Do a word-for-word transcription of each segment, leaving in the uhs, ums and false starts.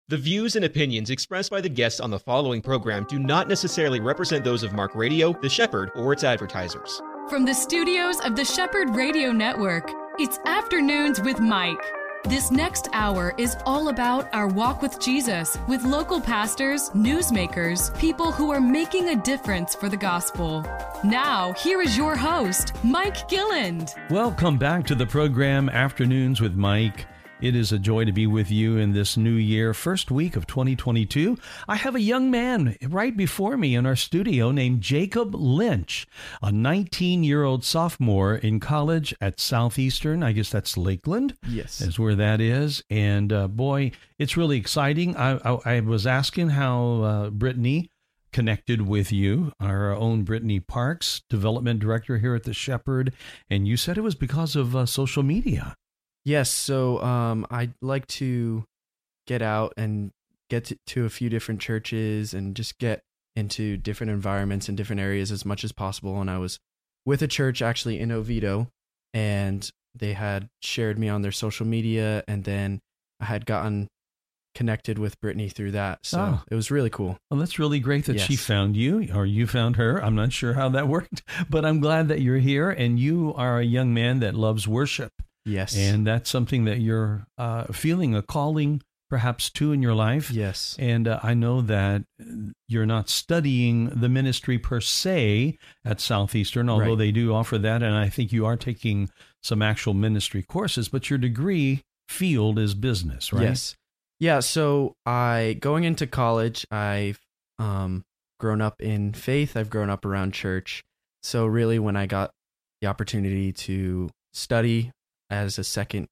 The views and opinions expressed by the guests on the following program do not necessarily represent those of Mark Radio, The Shepherd, or its advertisers. From the studios of the Shepherd Radio Network, it's Afternoons with Mike. This next hour is all about our walk with Jesus, with local pastors, newsmakers, people who are making a difference for the gospel. Now, here is your host, Mike Gilland. Welcome back to the program Afternoons with Mike. It is a joy to be with you in this new year, first week of twenty twenty-two. I have a young man right before me in our studio named Jacob Lynch, a nineteen-year-old sophomore in college at Southeastern. I guess that's Lakeland. Yes. Is where that is. And uh, boy, it's really exciting. I, I, I was asking how uh, Brittany connected with you, our own Brittany Parks, development director here at the Shepherd, and you said it was because of uh, social media. Yes, so um, I'd like to get out and get to, to a few different churches and just get into different environments and different areas as much as possible. And I was with a church actually in Oviedo, and they had shared me on their social media, and then I had gotten connected with Brittany through that. So oh. It was really cool. Well, that's really great that yes. she found you, or you found her. I'm not sure how that worked, but I'm glad that you're here, and you are a young man that loves worship. Yes. And that's something that you're uh, feeling a calling perhaps to in your life. Yes. And uh, I know that you're not studying the ministry per se at Southeastern, although right. they do offer that. And I think you are taking some actual ministry courses, but your degree field is business, right? Yes. Yeah. So I, going into college, I've um, grown up in faith. I've grown up around church. So really when I got the opportunity to study as a second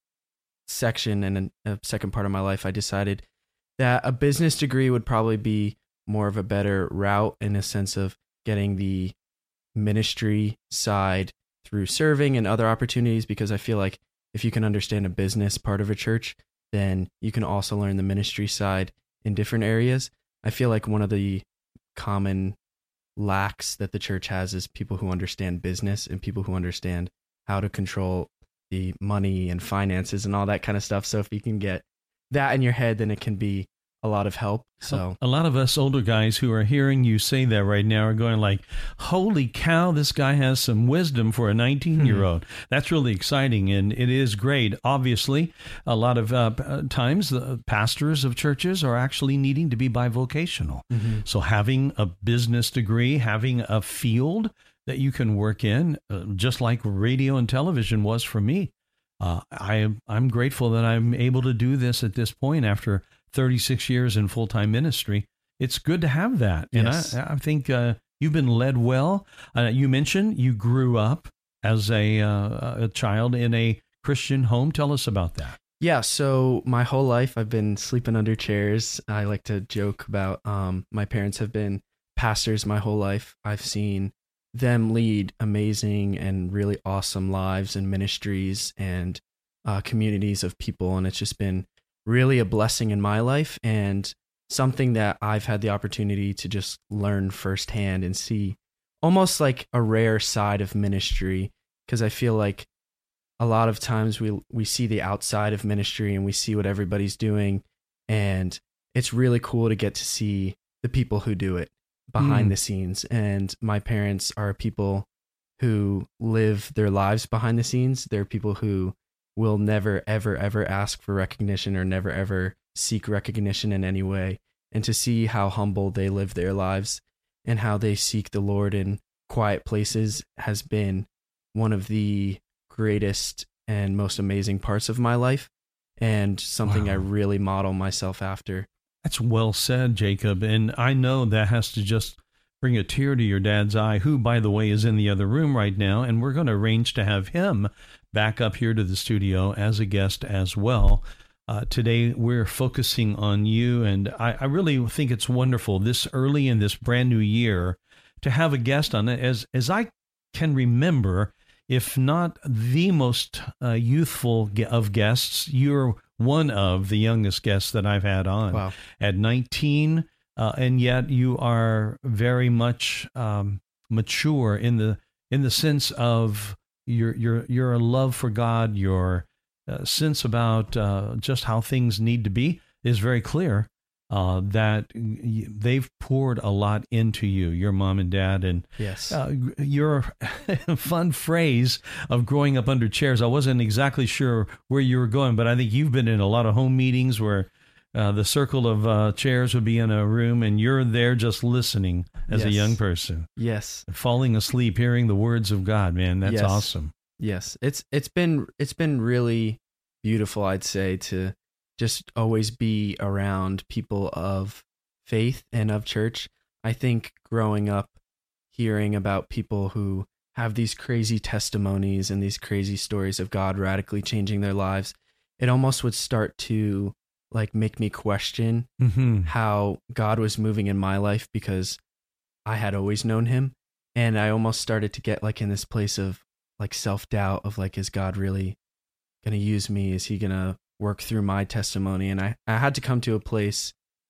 section and a second part of my life, I decided that a business degree would probably be more of a better route in a sense of getting the ministry side through serving and other opportunities, because I feel like if you can understand a business part of a church, then you can also learn the ministry side in different areas. I feel like one of the common lacks that the church has is people who understand business and people who understand how to control the money and finances and all that kind of stuff. So if you can get that in your head, then it can be a lot of help. So a lot of us older guys who are hearing you say that right now are going like, holy cow, this guy has some wisdom for a nineteen-year-old. Mm-hmm. That's really exciting, and it is great. Obviously, a lot of uh, times the pastors of churches are actually needing to be bivocational. Mm-hmm. So having a business degree, having a field that you can work in, uh, just like radio and television was for me. Uh, I am I'm grateful that I'm able to do this at this point after thirty-six years in full-time ministry. It's good to have that. And yes. I, I think uh, you've been led well. Uh, you mentioned you grew up as a, uh, a child in a Christian home. Tell us about that. Yeah, so my whole life I've been sleeping under chairs. I like to joke about um, my parents have been pastors my whole life. I've seen them lead amazing and really awesome lives and ministries and uh, communities of people. And it's just been really a blessing in my life and something that I've had the opportunity to just learn firsthand and see almost like a rare side of ministry. Because I feel like a lot of times we we see the outside of ministry and we see what everybody's doing. And it's really cool to get to see the people who do it behind mm. the scenes. And my parents are people who live their lives behind the scenes. They're people who will never, ever, ever ask for recognition or never, ever seek recognition in any way. And to see how humble they live their lives and how they seek the Lord in quiet places has been one of the greatest and most amazing parts of my life, and something wow. I really model myself after. That's well said, Jacob. And I know that has to just bring a tear to your dad's eye, who, by the way, is in the other room right now. And we're going to arrange to have him back up here to the studio as a guest as well. Uh, today, we're focusing on you. And I, I really think it's wonderful this early in this brand new year to have a guest on it. As, as I can remember, if not the most uh, youthful of guests, you're one of the youngest guests that I've had on. Wow. At nineteen, uh, and yet you are very much um, mature in the in the sense of your your your love for God, your uh, sense about uh, just how things need to be. is very clear uh, that they've poured a lot into you, your mom and dad. And yes, uh, your fun phrase of growing up under chairs, I wasn't exactly sure where you were going, but I think you've been in a lot of home meetings where uh, the circle of uh, chairs would be in a room and you're there just listening as yes. a young person. Yes. Falling asleep, hearing the words of God, man. That's yes. awesome. Yes. It's it's been it's been really beautiful, I'd say, to just always be around people of faith and of church. I think growing up, hearing about people who have these crazy testimonies and these crazy stories of God radically changing their lives, it almost would start to like make me question mm-hmm. how God was moving in my life, because I had always known him. And I almost started to get like in this place of like self-doubt of like, is God really going to use me? Is he going to work through my testimony? And I, I had to come to a place.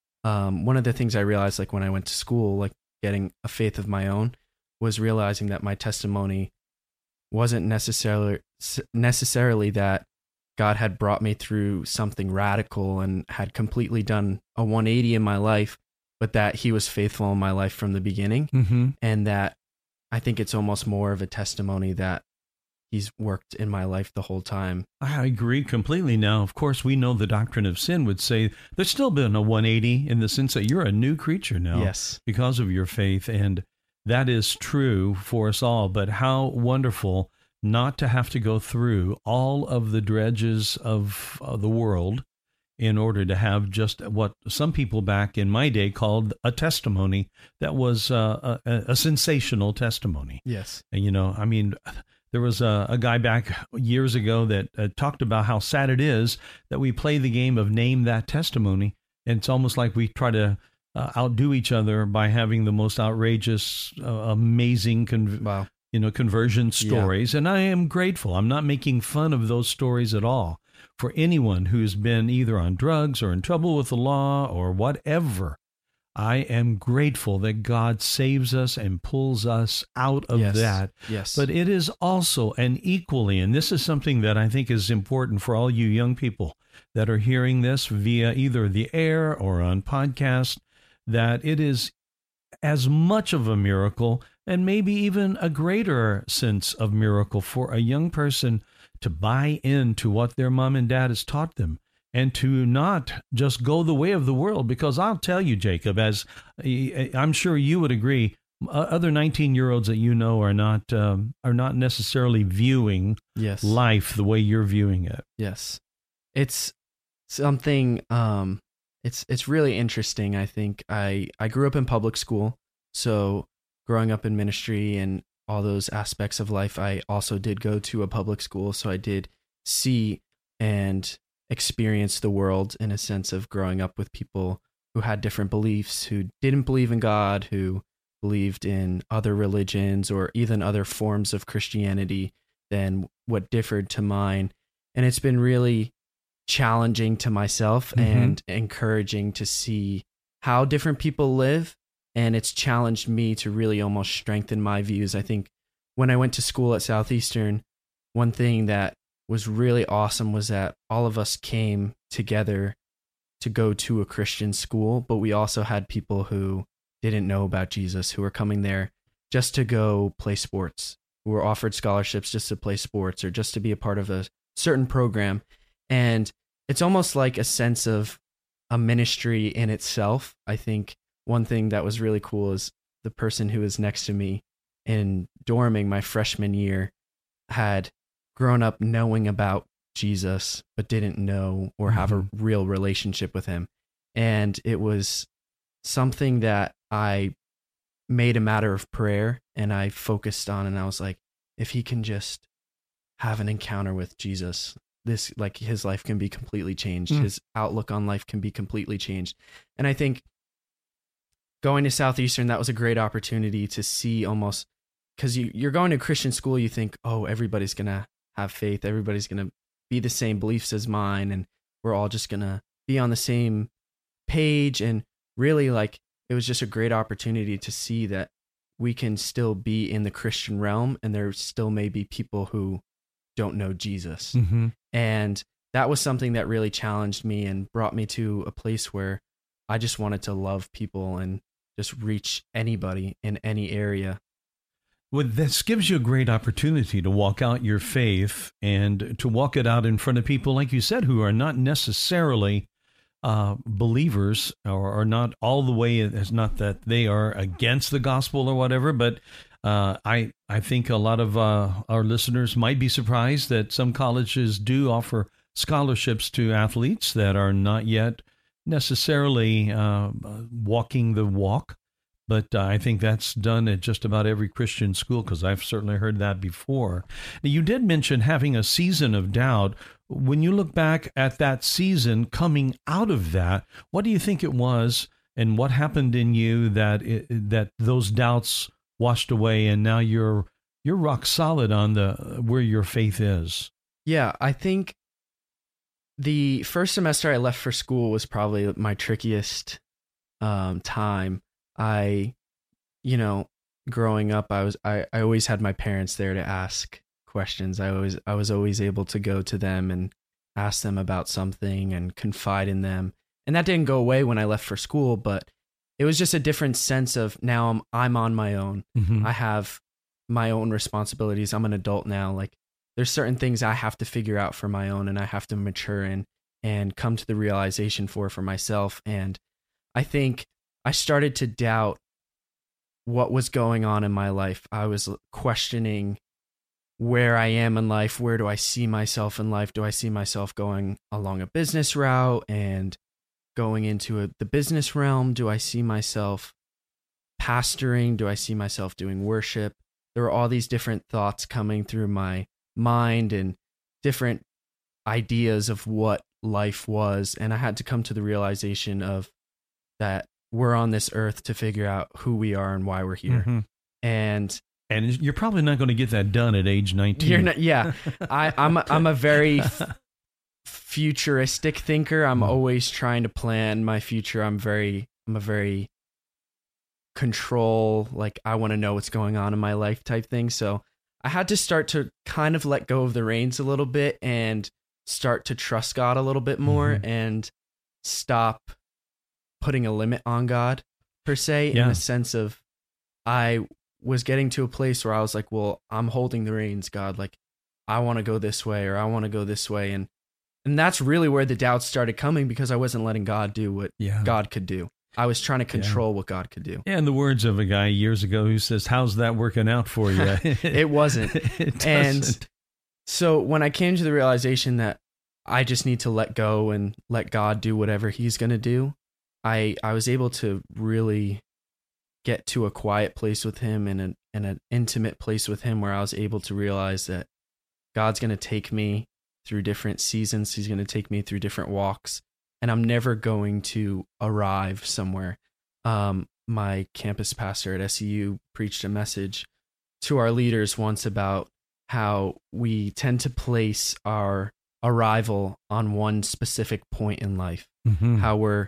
Um, one of the things I realized, like when I went to school, like getting a faith of my own, was realizing that my testimony wasn't necessarily necessarily that God had brought me through something radical and had completely done a one eighty in my life, but that he was faithful in my life from the beginning. Mm-hmm. And that I think it's almost more of a testimony that he's worked in my life the whole time. I agree completely. Now, of course, we know the doctrine of sin would say there's still been a one eighty in the sense that you're a new creature now yes. because of your faith. And that is true for us all. But how wonderful not to have to go through all of the dredges of uh, the world in order to have just what some people back in my day called a testimony that was uh, a, a sensational testimony. Yes. And, you know, I mean, there was a, a guy back years ago that uh, talked about how sad it is that we play the game of name that testimony. And it's almost like we try to uh, outdo each other by having the most outrageous, uh, amazing con- wow. you know, conversion stories. Yeah. And I am grateful. I'm not making fun of those stories at all. For anyone who's been either on drugs or in trouble with the law or whatever, I am grateful that God saves us and pulls us out of yes. that. Yes. But it is also and equally, and this is something that I think is important for all you young people that are hearing this via either the air or on podcast, that it is as much of a miracle and maybe even a greater sense of miracle for a young person to buy into what their mom and dad has taught them and to not just go the way of the world. Because I'll tell you, Jacob, as I'm sure you would agree, other nineteen-year-olds that you know are not um, are not necessarily viewing yes. life the way you're viewing it. Yes, it's something. Um, it's it's really interesting. I think I I grew up in public school, so growing up in ministry and all those aspects of life, I also did go to a public school. So I did see and experience the world in a sense of growing up with people who had different beliefs, who didn't believe in God, who believed in other religions or even other forms of Christianity than what differed to mine. And it's been really challenging to myself mm-hmm. and encouraging to see how different people live. And it's challenged me to really almost strengthen my views. I think when I went to school at Southeastern, one thing that was really awesome was that all of us came together to go to a Christian school, but we also had people who didn't know about Jesus, who were coming there just to go play sports, who were offered scholarships just to play sports or just to be a part of a certain program. And it's almost like a sense of a ministry in itself. I think one thing that was really cool is the person who was next to me in dorming my freshman year had grown up knowing about Jesus, but didn't know or have mm-hmm. a real relationship with him. And it was something that I made a matter of prayer and I focused on, and I was like, if he can just have an encounter with Jesus, this, like, his life can be completely changed. Mm. His outlook on life can be completely changed. And I think going to Southeastern, that was a great opportunity to see almost, because you, you're going to Christian school, you think, oh, everybody's going to have faith. Everybody's going to be the same beliefs as mine. And we're all just going to be on the same page. And really, like, it was just a great opportunity to see that we can still be in the Christian realm and there still may be people who don't know Jesus. Mm-hmm. And that was something that really challenged me and brought me to a place where I just wanted to love people and just reach anybody in any area. Well, this gives you a great opportunity to walk out your faith and to walk it out in front of people, like you said, who are not necessarily uh, believers or are not all the way. It's not that they are against the gospel or whatever, but uh, I I think a lot of uh, our listeners might be surprised that some colleges do offer scholarships to athletes that are not yet necessarily uh, walking the walk. But uh, I think that's done at just about every Christian school, because I've certainly heard that before. Now, you did mention having a season of doubt. When you look back at that season, coming out of that, what do you think it was, and what happened in you that it, that those doubts washed away, and now you're you're rock solid on the where your faith is? Yeah, I think the first semester I left for school was probably my trickiest um, time. I, you know, growing up, I was, I, I always had my parents there to ask questions. I always, I was always able to go to them and ask them about something and confide in them. And that didn't go away when I left for school, but it was just a different sense of now I'm, I'm on my own. Mm-hmm. I have my own responsibilities. I'm an adult now. Like there's certain things I have to figure out for my own, and I have to mature in and come to the realization for, for myself. And I think I started to doubt what was going on in my life. I was questioning where I am in life. Where do I see myself in life? Do I see myself going along a business route and going into a, the business realm? Do I see myself pastoring? Do I see myself doing worship? There were all these different thoughts coming through my mind and different ideas of what life was. And I had to come to the realization of that we're on this earth to figure out who we are and why we're here. Mm-hmm. And and you're probably not going to get that done at age nineteen. You're not, yeah. I, I'm a, I'm a very f- futuristic thinker. I'm mm-hmm. always trying to plan my future. I'm very I'm a very control, like I want to know what's going on in my life type thing. So I had to start to kind of let go of the reins a little bit and start to trust God a little bit more mm-hmm. and stop putting a limit on God per se, yeah. in the sense of I was getting to a place where I was like, well, I'm holding the reins, God. Like I want to go this way, or I want to go this way. And, and that's really where the doubts started coming, because I wasn't letting God do what yeah. God could do. I was trying to control yeah. what God could do. Yeah, in the words of a guy years ago who says, how's that working out for you? It wasn't. It and so when I came to the realization that I just need to let go and let God do whatever he's going to do, I, I was able to really get to a quiet place with him and an, and an intimate place with him, where I was able to realize that God's going to take me through different seasons. He's going to take me through different walks, and I'm never going to arrive somewhere. Um, my campus pastor at S E U preached a message to our leaders once about how we tend to place our arrival on one specific point in life, mm-hmm. how we're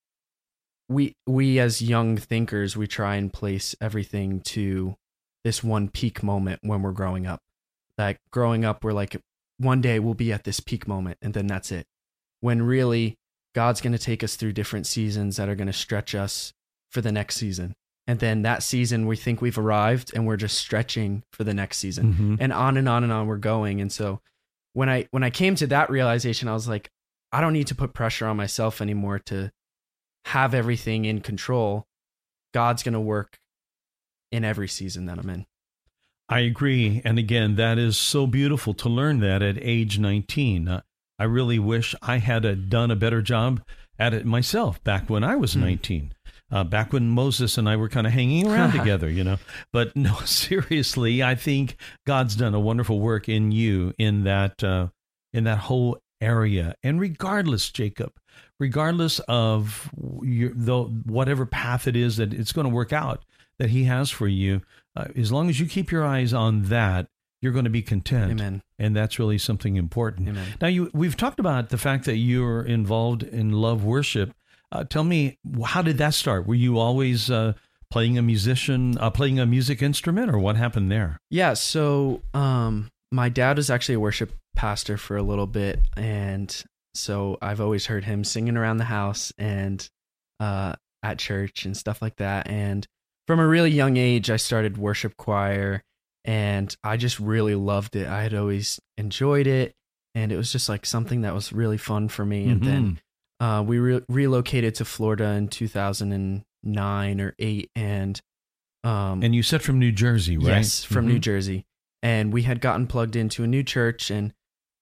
We we as young thinkers, we try and place everything to this one peak moment when we're growing up. Like growing up, we're like, one day we'll be at this peak moment, and then that's it. When really, God's going to take us through different seasons that are going to stretch us for the next season. And then that season, we think we've arrived, and we're just stretching for the next season. Mm-hmm. And on and on and on we're going. And so when I when I came to that realization, I was like, I don't need to put pressure on myself anymore to have everything in control. God's going to work in every season that I'm in. I agree. And again, that is so beautiful to learn that at age nineteen. Uh, I really wish I had a, done a better job at it myself back when I was mm. nineteen, uh, back when Moses and I were kind of hanging around together, you know. But no, seriously, I think God's done a wonderful work in you in that, uh, in that whole area. And regardless, Jacob, regardless of your, the, whatever path it is that it's going to work out that he has for you, uh, as long as you keep your eyes on that, you're going to be content. Amen. And that's really something important. Amen. Now, you, we've talked about the fact that you're involved in love worship. Uh, tell me, how did that start? Were you always uh, playing a musician, uh, playing a music instrument, or what happened there? Yeah, so um, my dad was actually a worship pastor for a little bit, and so I've always heard him singing around the house and uh, at church and stuff like that. And from a really young age, I started worship choir, and I just really loved it. I had always enjoyed it, and it was just like something that was really fun for me. And mm-hmm. then uh, we re- relocated to Florida in two thousand nine or eight, and um, and you said from New Jersey, right? Yes, from mm-hmm. New Jersey. And we had gotten plugged into a new church, and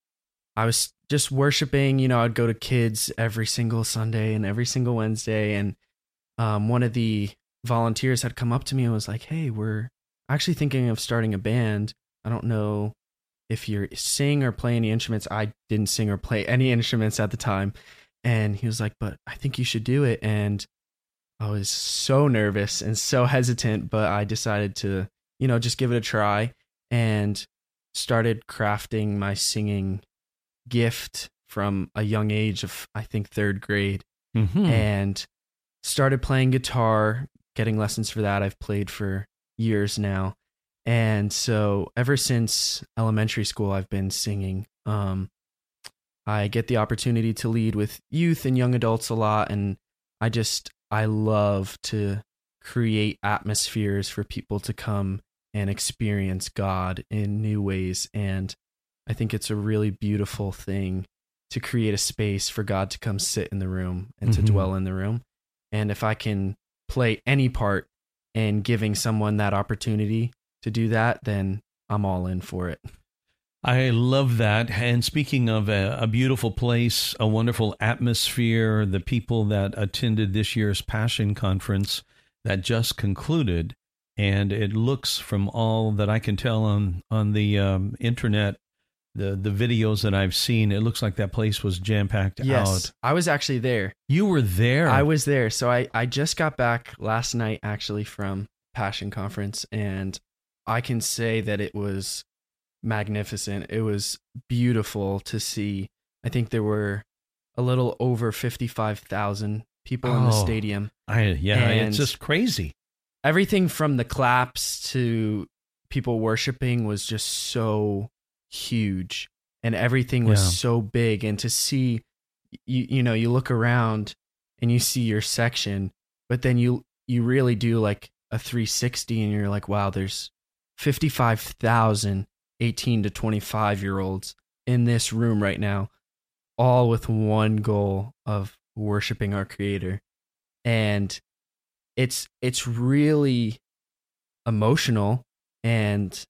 I was just worshiping. You know, I'd go to kids every single Sunday and every single Wednesday, and um, one of the volunteers had come up to me and was like, "Hey, we're actually thinking of starting a band. I don't know if you sing or play any instruments." I didn't sing or play any instruments at the time. And he was like, "But I think you should do it." And I was so nervous and so hesitant, but I decided to, you know, just give it a try, and started crafting my singing gift from a young age of, I think, third grade, mm-hmm. and started playing guitar, getting lessons for that. I've played for years now. And so ever since elementary school, I've been singing. Um, I get the opportunity to lead with youth and young adults a lot. And I just, I love to create atmospheres for people to come and experience God in new ways. And I think it's a really beautiful thing to create a space for God to come sit in the room and mm-hmm. to dwell in the room. And if I can play any part in giving someone that opportunity to do that, then I'm all in for it. I love that. And speaking of a, a beautiful place, a wonderful atmosphere, the people that attended this year's Passion Conference that just concluded, and it looks, from all that I can tell on, on the um, internet, the, the videos that I've seen, it looks like that place was jam-packed yes, out. I was actually there. You were there? I was there. So I, I just got back last night, actually, from Passion Conference, and I can say that it was magnificent. It was beautiful to see. I think there were a little over fifty-five thousand people oh, in the stadium. I, yeah, and it's just crazy. Everything from the claps to people worshiping was just so huge, and everything was yeah. so big. And to see, you you know, you look around and you see your section, but then you you really do like a three sixty, and you're like, wow, there's fifty-five thousand eighteen to twenty-five year olds in this room right now, all with one goal of worshiping our Creator. And it's it's really emotional and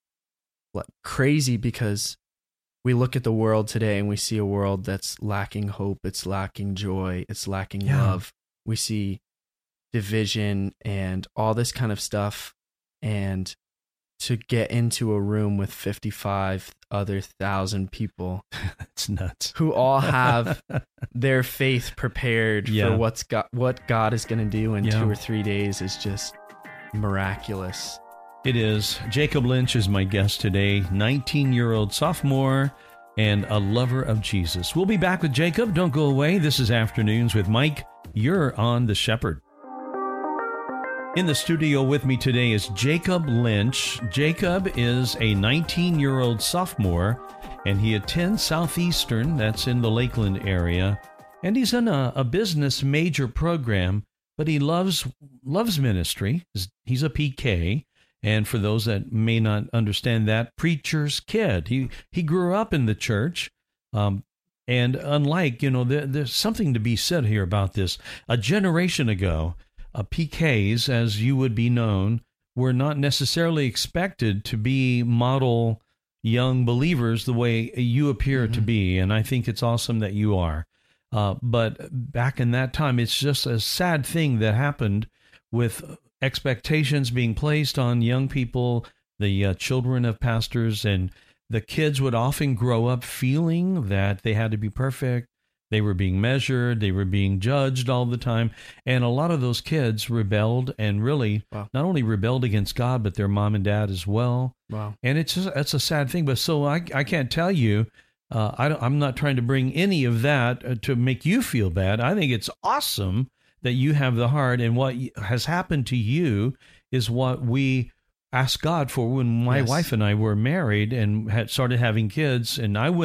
crazy, because we look at the world today and we see a world that's lacking hope, it's lacking joy, it's lacking yeah. love. We see division and all this kind of stuff. And to get into a room with fifty-five other thousand people, that's nuts, who all have their faith prepared yeah. for what's got what God is going to do in yeah. two or three days is just miraculous. It is. Jacob Lynch is my guest today, nineteen-year-old sophomore and a lover of Jesus. We'll be back with Jacob. Don't go away. This is Afternoons with Mike. You're on The Shepherd. In the studio with me today is Jacob Lynch. Jacob is a nineteen-year-old sophomore, and he attends Southeastern, that's in the Lakeland area, and he's in a, a business major program, but he loves loves ministry. He's a P K, and for those that may not understand that, preacher's kid. He he grew up in the church, um, and unlike, you know, there, there's something to be said here about this. A generation ago, Uh, P Ks, as you would be known, were not necessarily expected to be model young believers the way you appear mm-hmm. to be, and I think it's awesome that you are. Uh, but back in that time, it's just a sad thing that happened with expectations being placed on young people, the uh, children of pastors, and the kids would often grow up feeling that they had to be perfect. They were being measured, they were being judged all the time, and a lot of those kids rebelled, and really wow. not only rebelled against God, but their mom and dad as well. Wow! And it's just, it's a sad thing. But so I I can't tell you, uh, I don't, I'm not trying to bring any of that to make you feel bad. I think it's awesome that you have the heart, and what has happened to you is what we asked God for when my yes. wife and I were married and had started having kids, and I went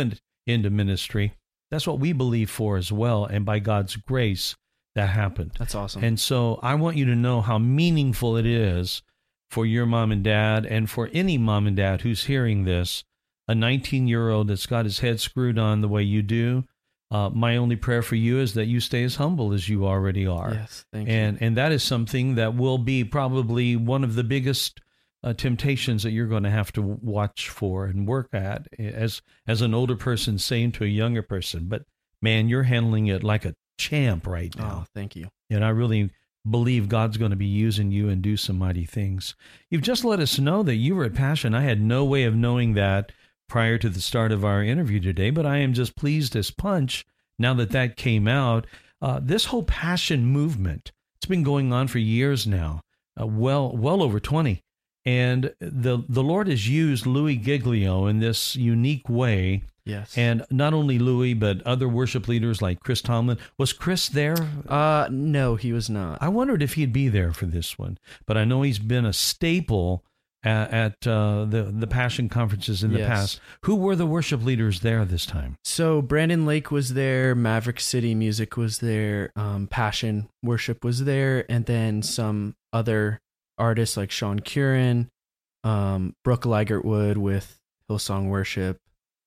into ministry. That's what we believe for as well. And by God's grace, that happened. That's awesome. And so I want you to know how meaningful it is for your mom and dad, and for any mom and dad who's hearing this, a nineteen-year-old that's got his head screwed on the way you do. Uh, my only prayer for you is that you stay as humble as you already are. Yes, thank and, you. And that is something that will be probably one of the biggest uh, temptations that you're going to have to watch for and work at as as an older person saying to a younger person. But man, you're handling it like a champ right now. Oh, thank you. And I really believe God's going to be using you and do some mighty things. You've just let us know that you were at Passion. I had no way of knowing that prior to the start of our interview today, but I am just pleased as punch now that that came out. Uh, this whole Passion movement, it's been going on for years now, uh, well well over twenty. And the the Lord has used Louis Giglio in this unique way. Yes. And not only Louis, but other worship leaders like Chris Tomlin. Was Chris there? Uh, no, he was not. I wondered if he'd be there for this one, but I know he's been a staple at, at uh, the, the Passion conferences in the Yes. past. Who were the worship leaders there this time? So Brandon Lake was there, Maverick City Music was there, um, Passion Worship was there, and then some other artists like Sean Curran, um, Brooke Ligertwood with Hillsong Worship.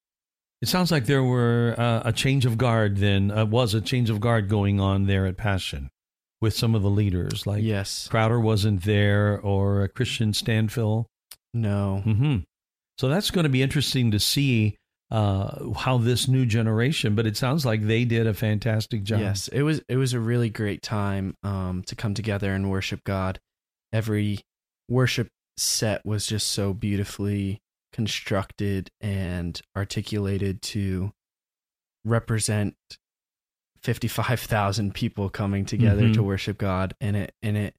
It sounds like there were uh, a change of guard then, uh, was a change of guard going on there at Passion with some of the leaders. Like Yes. Crowder wasn't there, or Christian Stanfill. No. Mm-hmm. So that's going to be interesting to see uh, how this new generation, but it sounds like they did a fantastic job. Yes, it was it was a really great time um, to come together and worship God. Every worship set was just so beautifully constructed and articulated to represent fifty-five thousand people coming together Mhm. to worship God, and it and it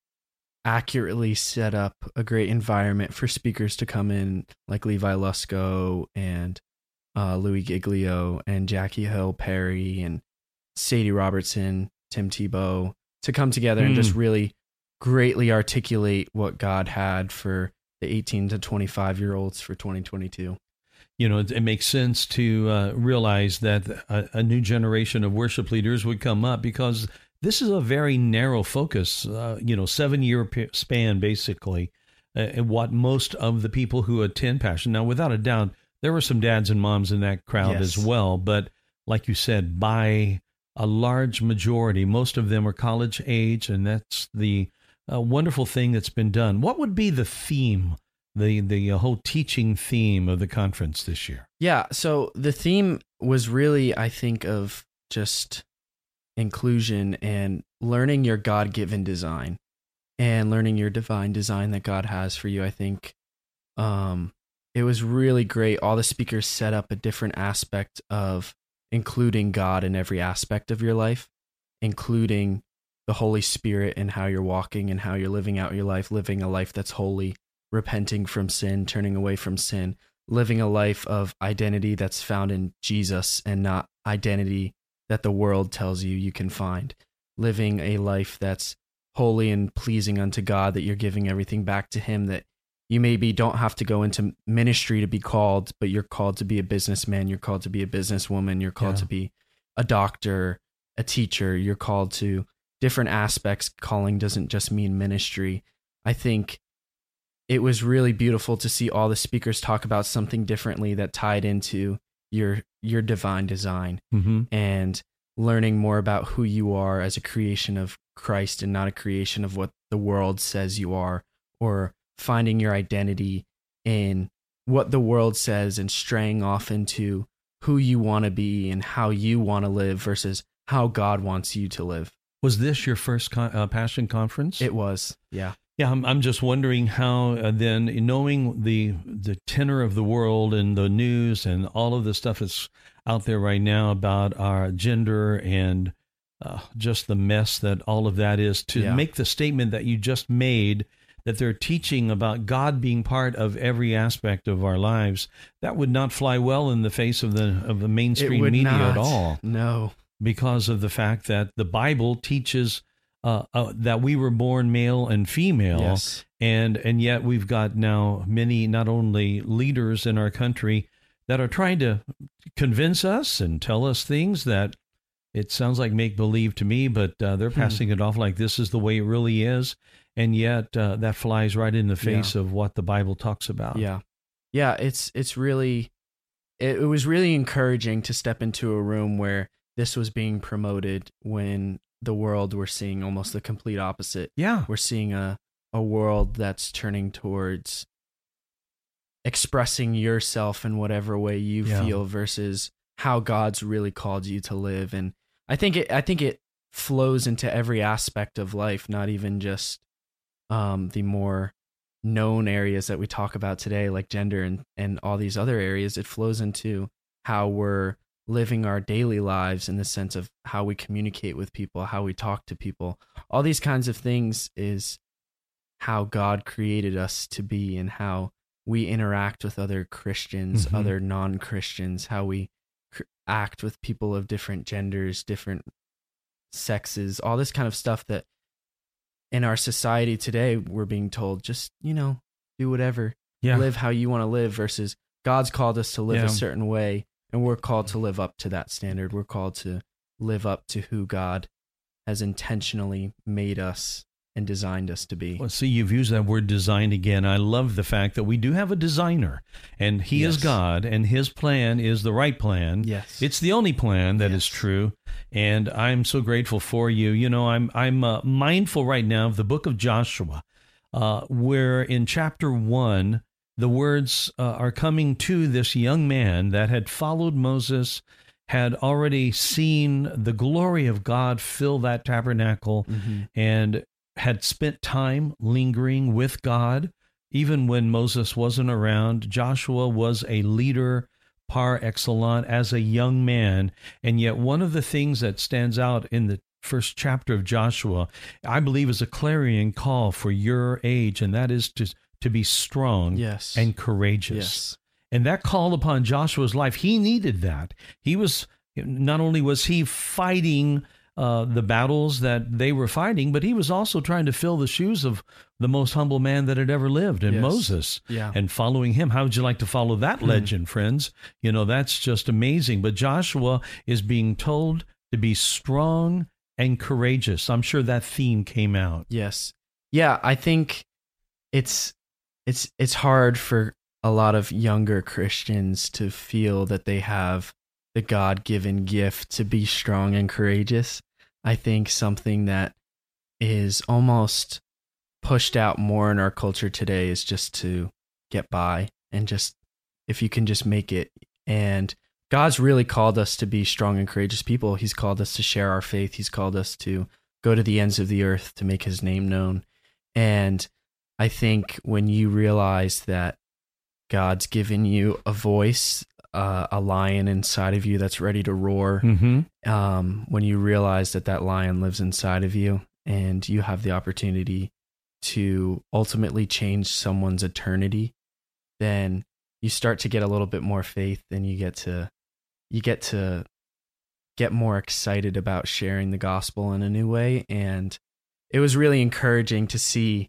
accurately set up a great environment for speakers to come in, like Levi Lusko and uh, Louis Giglio and Jackie Hill Perry and Sadie Robertson, Tim Tebow, to come together and just Mm. really greatly articulate what God had for the eighteen to twenty-five year olds for twenty twenty-two. You know, it, it makes sense to uh, realize that a, a new generation of worship leaders would come up, because this is a very narrow focus, uh, you know, seven-year p- span, basically, uh, and what most of the people who attend Passion. Now, without a doubt, there were some dads and moms in that crowd Yes. as well, but like you said, by a large majority, most of them are college age, and that's the uh, wonderful thing that's been done. What would be the theme, the the uh, whole teaching theme of the conference this year? Yeah, so the theme was really, I think, of just inclusion and learning your God-given design and learning your divine design that God has for you. I think um, it was really great. All the speakers set up a different aspect of including God in every aspect of your life, including the Holy Spirit and how you're walking and how you're living out your life, living a life that's holy, repenting from sin, turning away from sin, living a life of identity that's found in Jesus and not identity that the world tells you you can find, living a life that's holy and pleasing unto God, that you're giving everything back to Him, that you maybe don't have to go into ministry to be called, but you're called to be a businessman, you're called to be a businesswoman, you're called Yeah. to be a doctor, a teacher, you're called to different aspects. Calling doesn't just mean ministry. I think it was really beautiful to see all the speakers talk about something differently that tied into your your divine design, Mm-hmm. and learning more about who you are as a creation of Christ and not a creation of what the world says you are, or finding your identity in what the world says and straying off into who you want to be and how you want to live versus how God wants you to live. Was this your first con- uh, Passion conference? It was, yeah. Yeah, I'm, I'm just wondering how uh, then, knowing the the tenor of the world and the news and all of the stuff that's out there right now about our gender and uh, just the mess that all of that is, to Yeah. make the statement that you just made, that they're teaching about God being part of every aspect of our lives, that would not fly well in the face of the of the It mainstream would media not. at all, No. because of the fact that the Bible teaches uh, uh, that we were born male and female. Yes. And and yet we've got now many, not only leaders in our country, that are trying to convince us and tell us things that it sounds like make-believe to me, but uh, they're passing hmm. it off like this is the way it really is, and yet uh, that flies right in the face yeah. of what the Bible talks about. Yeah, yeah, it's it's really, it, it was really encouraging to step into a room where this was being promoted when the world we're seeing almost the complete opposite. Yeah, we're seeing a a world that's turning towards expressing yourself in whatever way you yeah. feel versus how God's really called you to live. And I think it, I think it flows into every aspect of life, not even just um, the more known areas that we talk about today, like gender and, and all these other areas. It flows into how we're living our daily lives in the sense of how we communicate with people, how we talk to people. All these kinds of things is how God created us to be, and how we interact with other Christians, mm-hmm. other non-Christians, how we cr- act with people of different genders, different sexes, all this kind of stuff that in our society today, we're being told, just, you know, do whatever, yeah. live how you want to live, versus God's called us to live yeah. a certain way, and we're called to live up to that standard. We're called to live up to who God has intentionally made us and designed us to be. Well, see, you've used that word design again. I love the fact that we do have a designer, and he yes. is God, and his plan is the right plan. Yes. It's the only plan that yes. is true, and I'm so grateful for you. You know, I'm I'm uh, mindful right now of the book of Joshua, uh, where in chapter one, the words uh, are coming to this young man that had followed Moses, had already seen the glory of God fill that tabernacle, mm-hmm. and had spent time lingering with God. Even when Moses wasn't around, Joshua was a leader par excellence as a young man. And yet one of the things that stands out in the first chapter of Joshua, I believe, is a clarion call for your age, and that is to, to be strong yes. and courageous. Yes. And that call upon Joshua's life, he needed that. He was, not only was he fighting Uh, the battles that they were fighting, but he was also trying to fill the shoes of the most humble man that had ever lived, in yes. Moses, yeah. and following him. How would you like to follow that mm. legend, friends? You know, that's just amazing. But Joshua is being told to be strong and courageous. I'm sure that theme came out. Yes. Yeah, I think it's it's it's hard for a lot of younger Christians to feel that they have the God-given gift to be strong and courageous. I think something that is almost pushed out more in our culture today is just to get by, and just, if you can just make it. And God's really called us to be strong and courageous people. He's called us to share our faith. He's called us to go to the ends of the earth to make his name known. And I think when you realize that God's given you a voice, Uh, a lion inside of you that's ready to roar, mm-hmm. um, when you realize that that lion lives inside of you, and you have the opportunity to ultimately change someone's eternity, then you start to get a little bit more faith, and you get to you get to get more excited about sharing the gospel in a new way. And it was really encouraging to see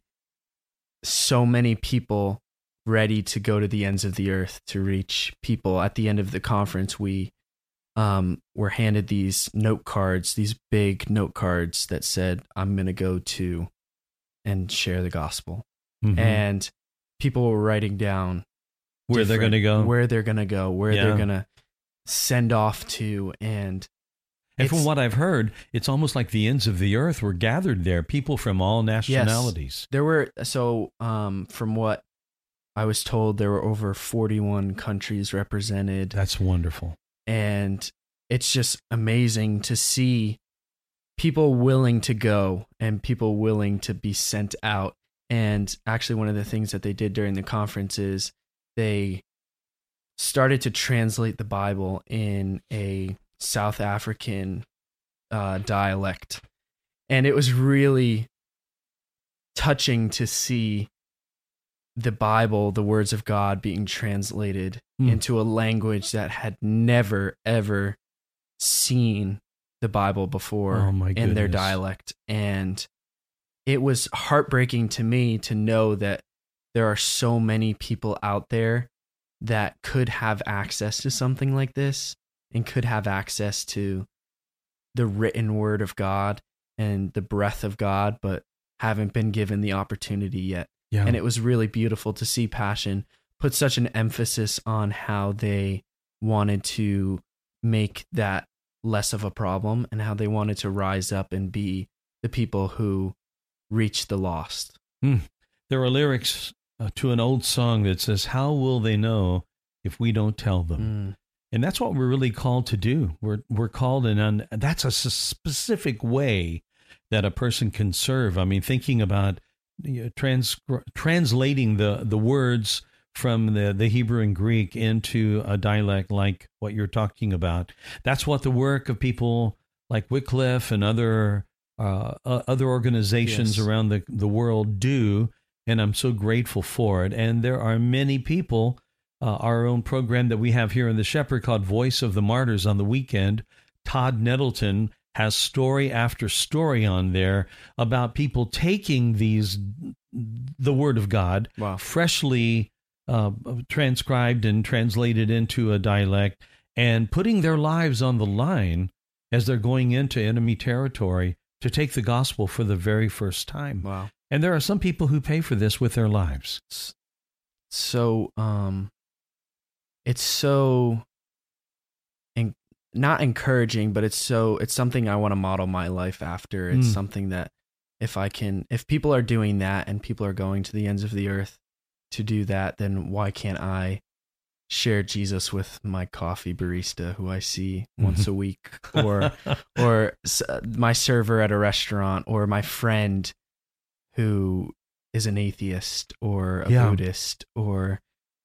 so many people ready to go to the ends of the earth to reach people. At the end of the conference, we um, were handed these note cards, these big note cards that said, I'm going to go to and share the gospel. Mm-hmm. And people were writing down where they're going to go, where they're going to go, where yeah. they're going to send off to. And And from what I've heard, it's almost like the ends of the earth were gathered there, people from all nationalities. Yes, there were, so um, from what I was told, there were over forty-one countries represented. That's wonderful. And it's just amazing to see people willing to go and people willing to be sent out. And actually, one of the things that they did during the conference is they started to translate the Bible in a South African uh, dialect. And it was really touching to see the Bible, the words of God, being translated mm. into a language that had never, ever seen the Bible before oh my in their dialect. And it was heartbreaking to me to know that there are so many people out there that could have access to something like this and could have access to the written word of God and the breath of God, but haven't been given the opportunity yet. Yeah. And it was really beautiful to see Passion put such an emphasis on how they wanted to make that less of a problem and how they wanted to rise up and be the people who reach the lost. Mm. There are lyrics uh, to an old song that says, "How will they know if we don't tell them?" Mm. And that's what we're really called to do. We're we're called in, and that's a specific way that a person can serve. I mean, thinking about you know, trans, translating the, the words from the, the Hebrew and Greek into a dialect like what you're talking about. That's what the work of people like Wycliffe and other uh, other organizations Yes. around the, the world do, and I'm so grateful for it. And there are many people, uh, our own program that we have here in the Shepherd called Voice of the Martyrs on the weekend, Todd Nettleton has story after story on there about people taking these, the Word of God, Wow. freshly uh, transcribed and translated into a dialect, and putting their lives on the line as they're going into enemy territory to take the gospel for the very first time. Wow. And there are some people who pay for this with their lives. So, um, it's so, en- not encouraging, but it's so, it's something I want to model my life after. It's Mm. something that if I can, if people are doing that and people are going to the ends of the earth to do that, then why can't I share Jesus with my coffee barista who I see once a week, or, or s- my server at a restaurant, or my friend who is an atheist or a Yeah. Buddhist, or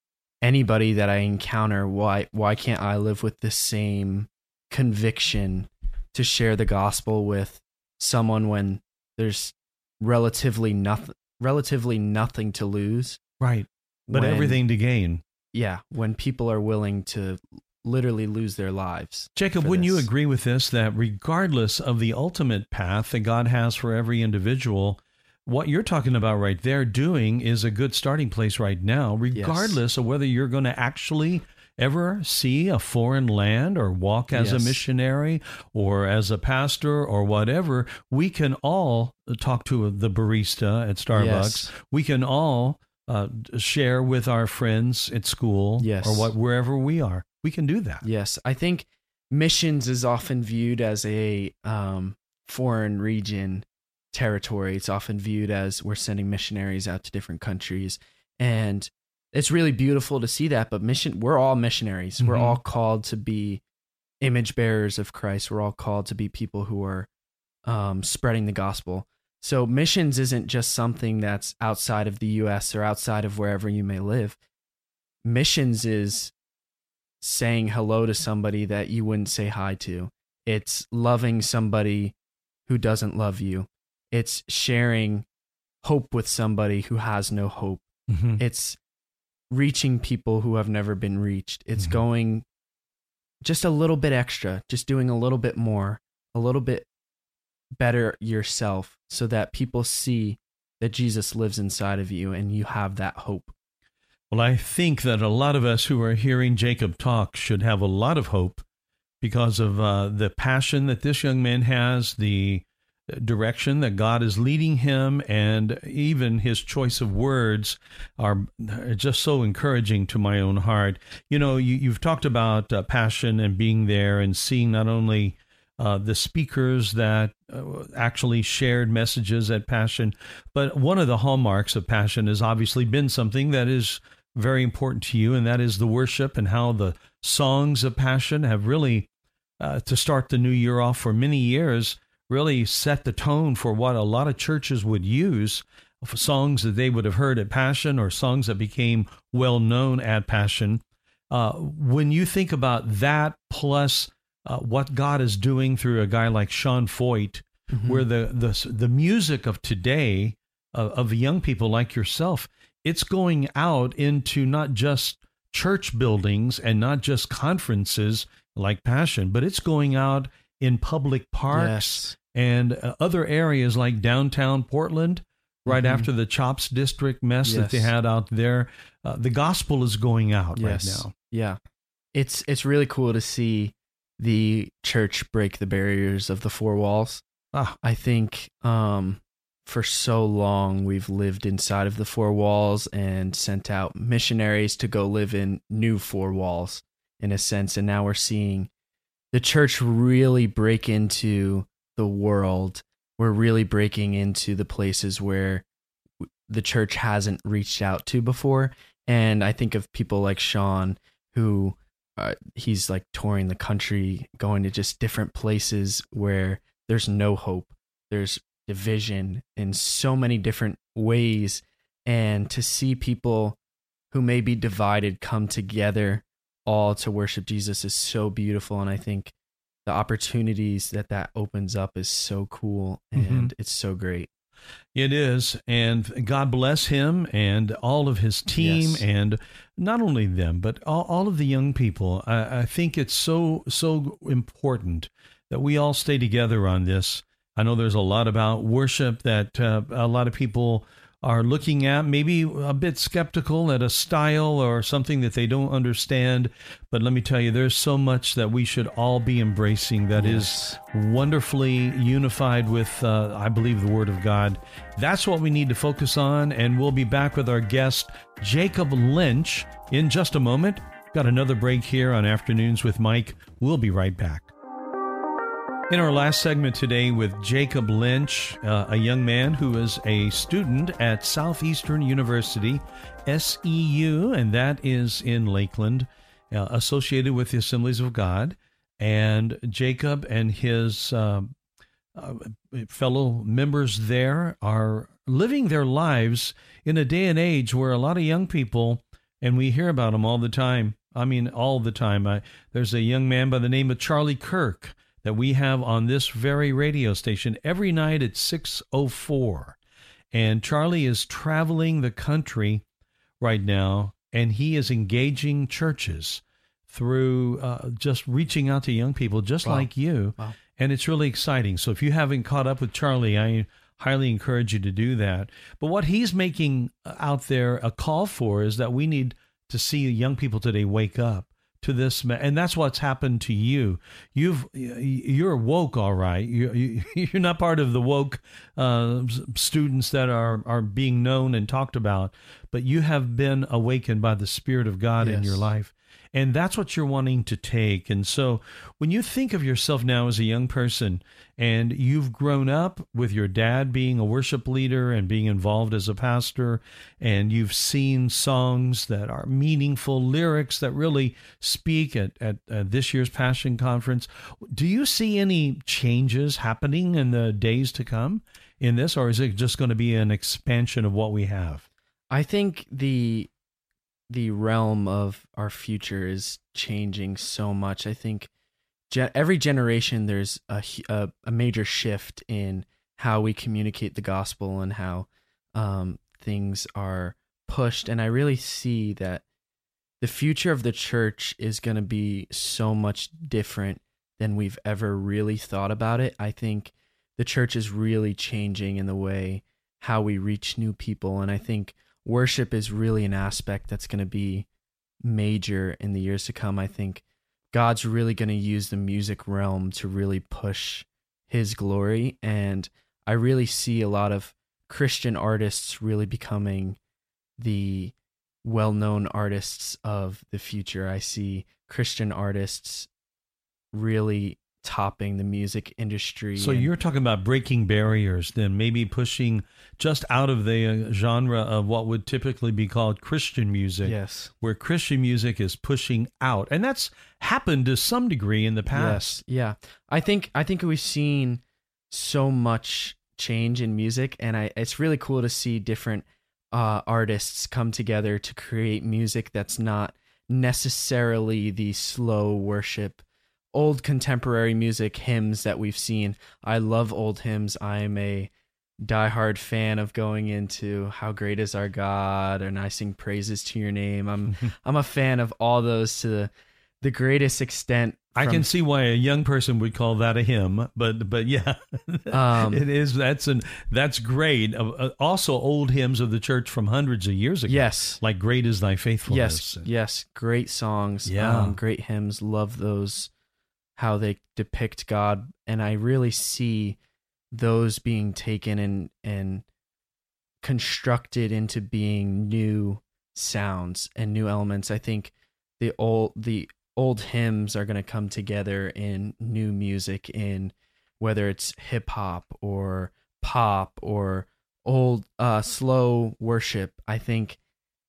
anybody that I encounter? Why why can't I live with the same conviction to share the gospel with someone when there's relatively nothing relatively nothing to lose? Right. But When- everything to gain. Yeah, when people are willing to literally lose their lives. Jacob, for wouldn't you this. agree with this, that regardless of the ultimate path that God has for every individual, what you're talking about right there doing is a good starting place right now, regardless of whether you're going to actually ever see a foreign land or walk as a Yes. missionary or as a pastor or whatever? We can all talk to the barista at Starbucks. Yes. We can all uh, share with our friends at school Yes. or what wherever we are. We can do that. Yes, I think missions is often viewed as a um, foreign region territory. It's often viewed as we're sending missionaries out to different countries, and it's really beautiful to see that. But mission, we're all missionaries. We're Mhm. all called to be image bearers of Christ. We're all called to be people who are um, spreading the gospel. So missions isn't just something that's outside of the U S or outside of wherever you may live. Missions is saying hello to somebody that you wouldn't say hi to. It's loving somebody who doesn't love you. It's sharing hope with somebody who has no hope. Mhm. It's reaching people who have never been reached. It's Mhm. going just a little bit extra, just doing a little bit more, a little bit better yourself so that people see that Jesus lives inside of you and you have that hope. Well, I think that a lot of us who are hearing Jacob talk should have a lot of hope because of uh, the passion that this young man has, the direction that God is leading him, and even his choice of words are just so encouraging to my own heart. You know, you, you've talked about uh, passion and being there and seeing not only uh, the speakers that uh, actually shared messages at Passion, but one of the hallmarks of Passion has obviously been something that is very important to you, and that is the worship and how the songs of Passion have really, uh, to start the new year off for many years, really set the tone for what a lot of churches would use, for songs that they would have heard at Passion or songs that became well known at Passion. Uh, when you think about that plus uh, what God is doing through a guy like Sean Foyt, Mhm. where the, the the music of today, uh, of young people like yourself, it's going out into not just church buildings and not just conferences like Passion, but it's going out in public parks Yes. and uh, other areas like downtown Portland, right Mhm. after the Chops District mess that they Yes. had out there. Uh, the gospel is going out Yes. right now. Yeah. It's it's really cool to see the church break the barriers of the four walls. Ah, I think um, for so long we've lived inside of the four walls and sent out missionaries to go live in new four walls in a sense. And now we're seeing the church really break into the world. We're really breaking into the places where the church hasn't reached out to before. And I think of people like Sean, who uh, he's like touring the country, going to just different places where there's no hope. There's division in so many different ways. And to see people who may be divided come together all to worship Jesus is so beautiful. And I think the opportunities that that opens up is so cool, and Mhm. it's so great. It is, and God bless him and all of his team, Yes. and not only them, but all, all of the young people. I, I think it's so so important that we all stay together on this. I know there's a lot about worship that uh, a lot of people are looking at, maybe a bit skeptical at a style or something that they don't understand. But let me tell you, there's so much that we should all be embracing that Yes. is wonderfully unified with, uh, I believe, the Word of God. That's what we need to focus on, and we'll be back with our guest, Jacob Lynch, in just a moment. Got another break here on Afternoons with Mike. We'll be right back. In our last segment today with Jacob Lynch, uh, a young man who is a student at Southeastern University, S E U, and that is in Lakeland, uh, associated with the Assemblies of God. And Jacob and his uh, uh, fellow members there are living their lives in a day and age where a lot of young people, and we hear about them all the time. I mean, all the time. I, there's a young man by the name of Charlie Kirk that we have on this very radio station every night at six oh four. And Charlie is traveling the country right now, and he is engaging churches through uh, just reaching out to young people just Wow. like you. Wow. And it's really exciting. So if you haven't caught up with Charlie, I highly encourage you to do that. But what he's making out there a call for is that we need to see young people today wake up to this, and that's what's happened to you. You've you're woke, all right. You you're not part of the woke uh, students that are are being known and talked about, but you have been awakened by the Spirit of God in Yes. your life. And that's what you're wanting to take. And so when you think of yourself now as a young person, and you've grown up with your dad being a worship leader and being involved as a pastor, and you've seen songs that are meaningful, lyrics that really speak at, at, at this year's Passion Conference, do you see any changes happening in the days to come in this, or is it just going to be an expansion of what we have? I think the the realm of our future is changing so much. I think ge- every generation there's a, hu- a a major shift in how we communicate the gospel and how um, things are pushed. And I really see that the future of the church is going to be so much different than we've ever really thought about it. I think the church is really changing in the way how we reach new people. And I think worship is really an aspect that's going to be major in the years to come. I think God's really going to use the music realm to really push his glory. And I really see a lot of Christian artists really becoming the well-known artists of the future. I see Christian artists really topping the music industry. So and- you're talking about breaking barriers, then maybe pushing just out of the uh, genre of what would typically be called Christian music, Yes. where Christian music is pushing out. And that's happened to some degree in the past. Yes. Yeah. I think I think we've seen so much change in music, and I it's really cool to see different uh, artists come together to create music that's not necessarily the slow worship, old contemporary music hymns that we've seen. I love old hymns. I'm a diehard fan of going into How Great Is Our God, and I sing praises to your name. I'm I'm a fan of all those to the the greatest extent. I from, can see why a young person would call that a hymn, but but yeah, um, it is. That's an that's great. Uh, also, old hymns of the church from hundreds of years ago. Yes, like "Great Is Thy Faithfulness." Yes, yes, great songs. Yeah, um, great hymns. Love those. How they depict God, and I really see those being taken and and constructed into being new sounds and new elements. I think the old the old hymns are going to come together in new music, in whether it's hip hop or pop or old uh, slow worship. I think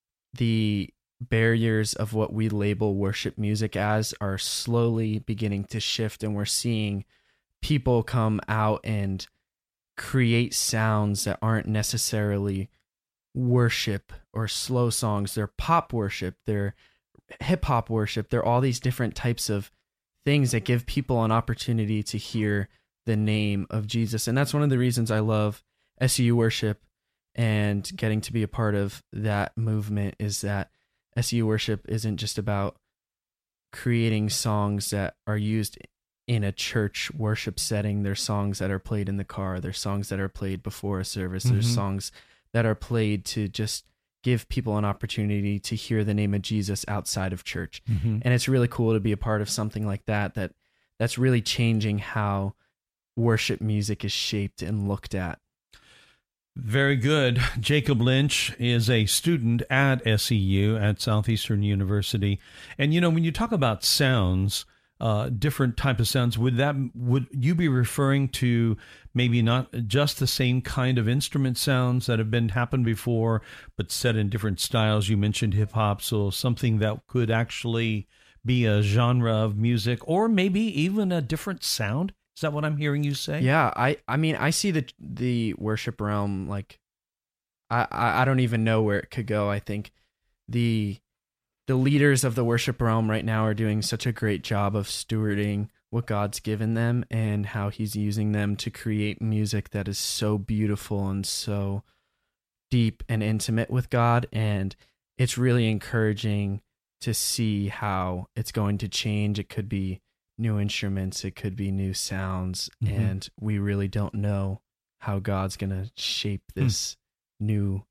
the barriers of what we label worship music as are slowly beginning to shift, and we're seeing people come out and create sounds that aren't necessarily worship or slow songs. They're pop worship, they're hip hop worship, they're all these different types of things that give people an opportunity to hear the name of Jesus. And that's one of the reasons I love S U worship and getting to be a part of that movement, is that S U worship isn't just about creating songs that are used in a church worship setting. There's songs that are played in the car. There's songs that are played before a service. Mm-hmm. There's songs that are played to just give people an opportunity to hear the name of Jesus outside of church. Mm-hmm. And it's really cool to be a part of something like that, that that's really changing how worship music is shaped and looked at. Very good. Jacob Lynch is a student at S E U, at Southeastern University. And, you know, when you talk about sounds, uh, different type of sounds, would that would you be referring to maybe not just the same kind of instrument sounds that have been happened before, but set in different styles? You mentioned hip hop, so something that could actually be a genre of music, or maybe even a different sound. Is that what I'm hearing you say? Yeah, I, I mean, I see the the worship realm, like, I, I don't even know where it could go. I think the the leaders of the worship realm right now are doing such a great job of stewarding what God's given them and how he's using them to create music that is so beautiful and so deep and intimate with God. And it's really encouraging to see how it's going to change. It could be new instruments, it could be new sounds, mm-hmm. and we really don't know how God's going to shape this hmm. new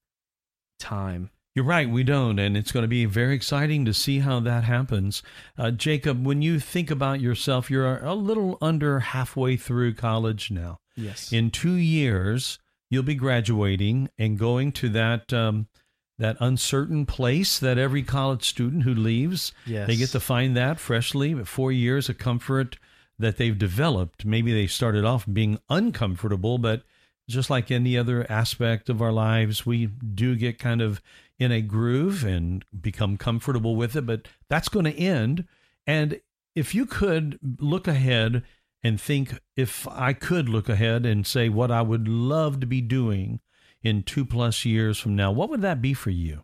time. You're right, we don't, and it's going to be very exciting to see how that happens. Uh, Jacob, when you think about yourself, you're a little under halfway through college now. Yes. In two years, you'll be graduating and going to that um, that uncertain place that every college student who leaves, yes. they get to find that freshly, but four years of comfort that they've developed. Maybe they started off being uncomfortable, but just like any other aspect of our lives, we do get kind of in a groove and become comfortable with it, but that's going to end. And if you could look ahead and think, if I could look ahead and say what I would love to be doing in two plus years from now, what would that be for you?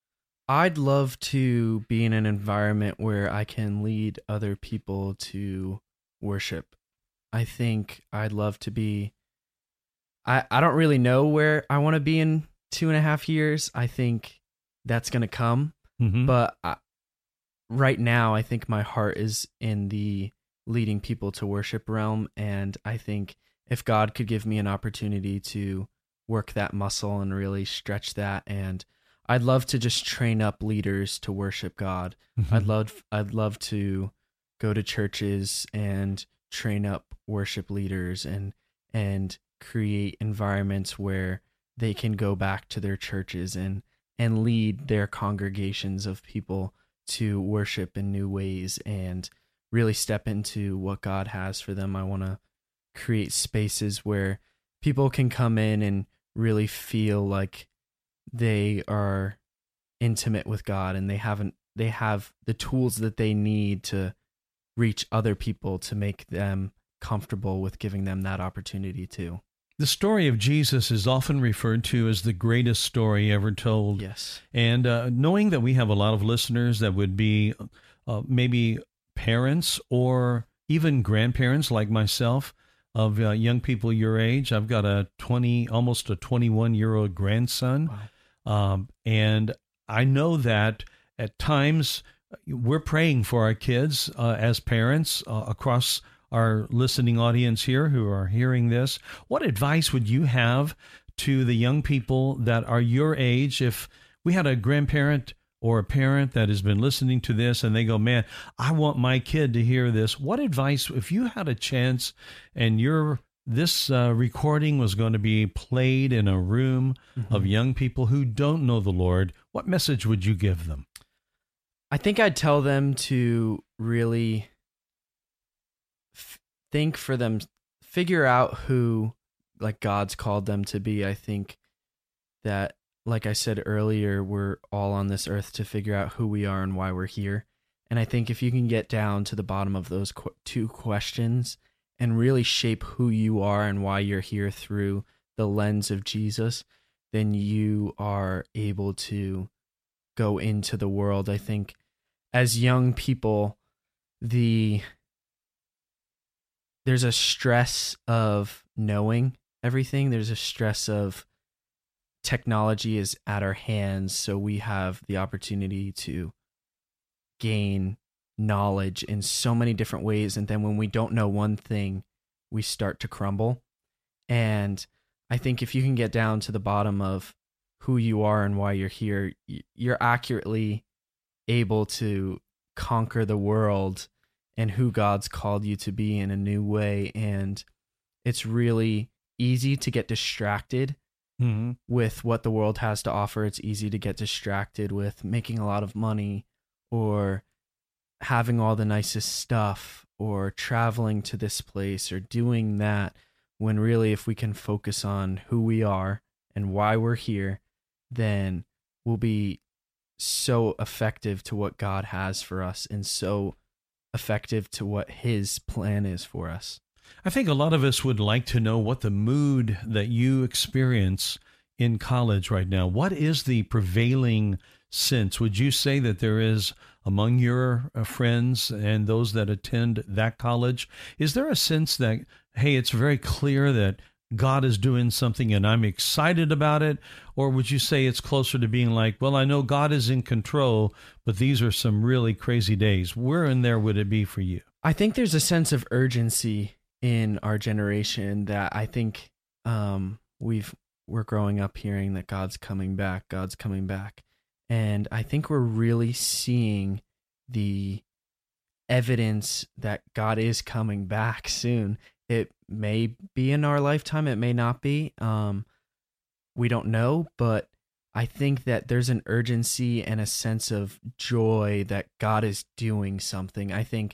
I'd love to be in an environment where I can lead other people to worship. I think I'd love to be, I, I don't really know where I want to be in two and a half years. I think that's going to come. Mm-hmm. But I, right now, I think my heart is in the leading people to worship realm. And I think if God could give me an opportunity to work that muscle and really stretch that, and I'd love to just train up leaders to worship God. Mm-hmm. I'd love I'd love to go to churches and train up worship leaders and and create environments where they can go back to their churches and and lead their congregations of people to worship in new ways and really step into what God has for them. I want to create spaces where people can come in and really feel like they are intimate with God, and they haven't they have the tools that they need to reach other people to make them comfortable with giving them that opportunity too. The story of Jesus is often referred to as the greatest story ever told. Yes. And uh, knowing that we have a lot of listeners that would be uh, maybe parents or even grandparents like myself, of uh, young people your age. I've got a twenty, almost a twenty-one-year-old grandson. Wow. Um, and I know that at times we're praying for our kids uh, as parents uh, across our listening audience here who are hearing this. What advice would you have to the young people that are your age? If we had a grandparent or a parent that has been listening to this and they go, man, I want my kid to hear this. What advice, if you had a chance and your this uh, recording was going to be played in a room mm-hmm. of young people who don't know the Lord, what message would you give them? I think I'd tell them to really f- think for them, figure out who like God's called them to be. I think that, like I said earlier, we're all on this earth to figure out who we are and why we're here. And I think if you can get down to the bottom of those qu- two questions and really shape who you are and why you're here through the lens of Jesus, then you are able to go into the world. I think as young people, the there's a stress of knowing everything. There's a stress of technology is at our hands, so we have the opportunity to gain knowledge in so many different ways. And then when we don't know one thing, we start to crumble. And I think if you can get down to the bottom of who you are and why you're here, you're accurately able to conquer the world and who God's called you to be in a new way. And it's really easy to get distracted mm-hmm. with what the world has to offer. It's easy to get distracted with making a lot of money or having all the nicest stuff or traveling to this place or doing that, when really if we can focus on who we are and why we're here, then we'll be so effective to what God has for us and so effective to what His plan is for us. I think a lot of us would like to know what the mood that you experience in college right now. What is the prevailing sense? Would you say that there is among your uh, friends and those that attend that college, is there a sense that, hey, it's very clear that God is doing something and I'm excited about it? Or would you say it's closer to being like, well, I know God is in control, but these are some really crazy days? Where in there would it be for you? I think there's a sense of urgency in our generation that I think um, we've, we're growing up hearing that God's coming back, God's coming back. And I think we're really seeing the evidence that God is coming back soon. It may be in our lifetime, it may not be. Um, we don't know, but I think that there's an urgency and a sense of joy that God is doing something. I think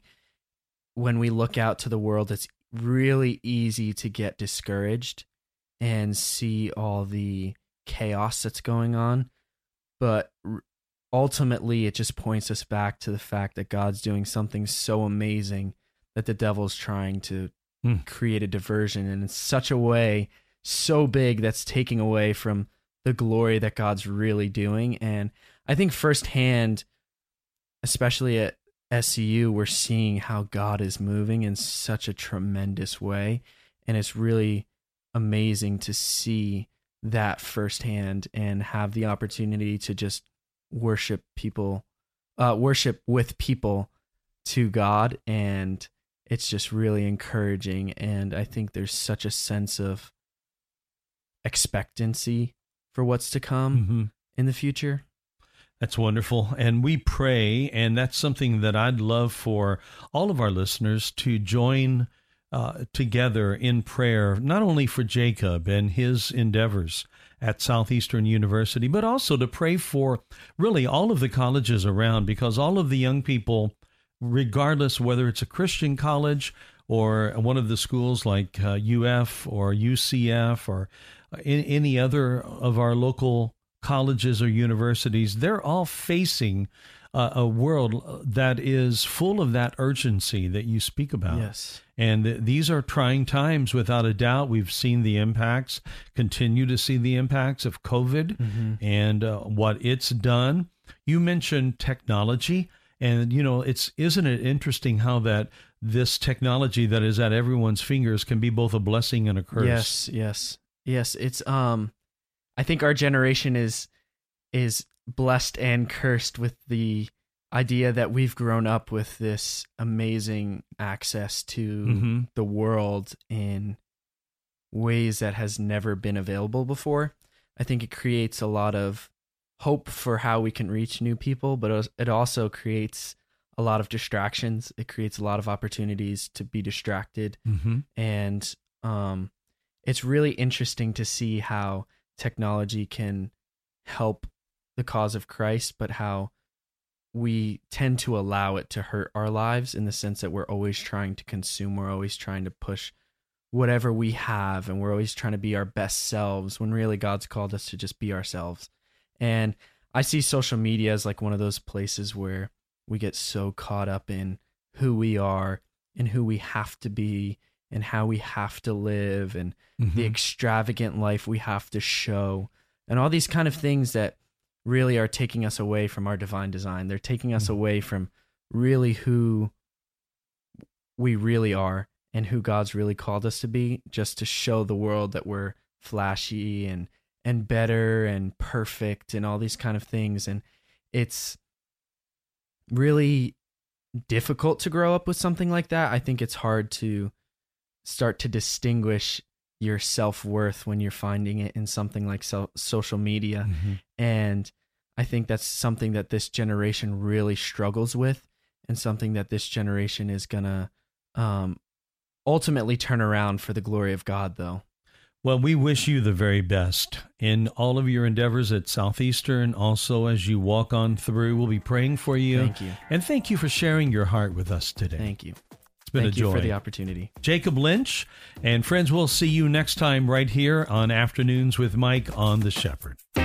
when we look out to the world, it's really easy to get discouraged and see all the chaos that's going on. But ultimately, it just points us back to the fact that God's doing something so amazing that the devil's trying to mm. create a diversion in such a way so big that's taking away from the glory that God's really doing. And I think firsthand, especially at S C U, we're seeing how God is moving in such a tremendous way. And it's really amazing to see that firsthand and have the opportunity to just worship people, uh, worship with people to God. And it's just really encouraging. And I think there's such a sense of expectancy for what's to come mm-hmm. in the future. That's wonderful. And we pray, and that's something that I'd love for all of our listeners to join uh, together in prayer, not only for Jacob and his endeavors at Southeastern University, but also to pray for really all of the colleges around, because all of the young people, regardless whether it's a Christian college or one of the schools like uh, U F or U C F or any other of our local colleges or universities, they're all facing uh, a world that is full of that urgency that you speak about. Yes. And th- these are trying times, without a doubt. We've seen the impacts, continue to see the impacts of COVID mm-hmm. and uh, what it's done. You mentioned technology, and, you know, it's isn't it interesting how that this technology that is at everyone's fingers can be both a blessing and a curse? Yes, yes, yes. It's um, I think our generation is is blessed and cursed with the idea that we've grown up with this amazing access to Mm-hmm. the world in ways that has never been available before. I think it creates a lot of hope for how we can reach new people, but it also creates a lot of distractions. It creates a lot of opportunities to be distracted. Mm-hmm. And um, it's really interesting to see how technology can help the cause of Christ, but how we tend to allow it to hurt our lives in the sense that we're always trying to consume, we're always trying to push whatever we have, and we're always trying to be our best selves when really God's called us to just be ourselves. And I see social media as like one of those places where we get so caught up in who we are and who we have to be and how we have to live and Mm-hmm. the extravagant life we have to show and all these kind of things that really are taking us away from our divine design. They're taking us Mm-hmm. away from really who we really are and who God's really called us to be, just to show the world that we're flashy and and better and perfect and all these kind of things. And it's really difficult to grow up with something like that. I think it's hard to start to distinguish your self-worth when you're finding it in something like so- social media. Mm-hmm. And I think that's something that this generation really struggles with, and something that this generation is going to um, ultimately turn around for the glory of God, though. Well, we wish you the very best in all of your endeavors at Southeastern. Also, as you walk on through, we'll be praying for you. Thank you. And thank you for sharing your heart with us today. Thank you. It's been Thank a joy. you for the opportunity. Jacob Lynch. And friends, we'll see you next time right here on Afternoons with Mike on The Shepherd.